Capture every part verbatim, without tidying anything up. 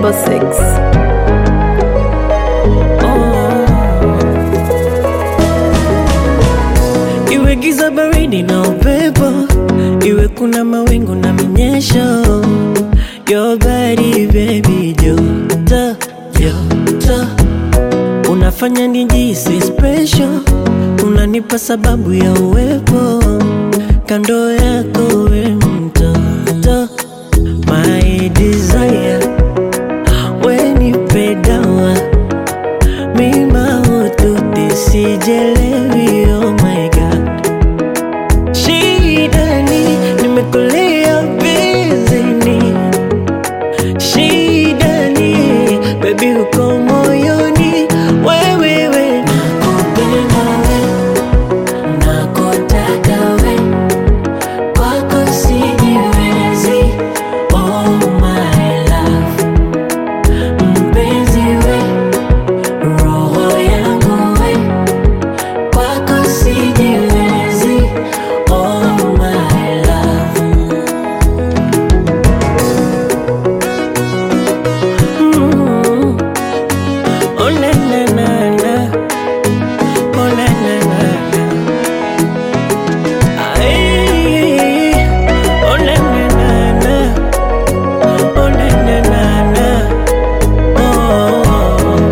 double six. Iwe giza baridi na upepo, iwe kuna mawingu na minyesho, your body baby joto, joto unafanya nijihisi special, unanipa sababu ya uwepo kando yako we mtoto, my desire, we nipe dawa, mi mahututi sijelewi, oh my god. Shidani, nimekulia bizini, shidani, baby uko moyoni, wewe we nakupenda we, nakutaka we, kwako sijiwezi, oh my love. Mpenzi we, roho yangu we, kwako sijiwezi, oh my love. Mm. Oh na na na na, oh na na na na. Ay, oh na na na na, oh na na na na, oh.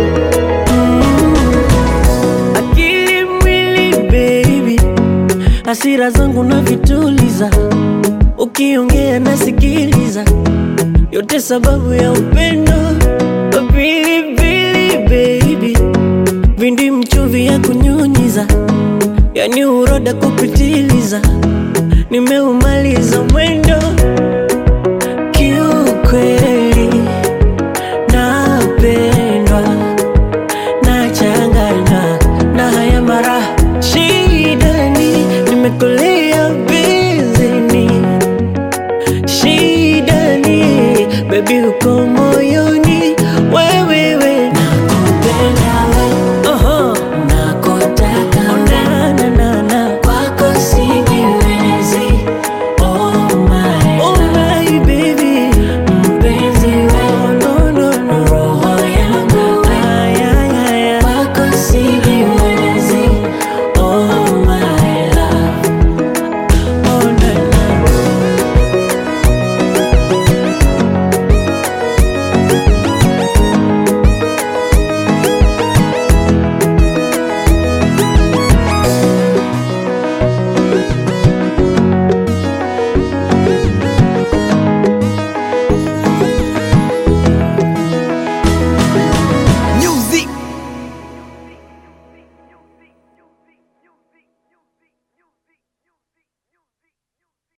Mm. Akili mwili baby, hasira zangu na vituliza, ukiongea nasikiliza, yote sababu ya upendo. Pilipili baby, vindi mchuvi ya kunyunyiza, yani uroda kupitiliza, nimeumaliza mwendo.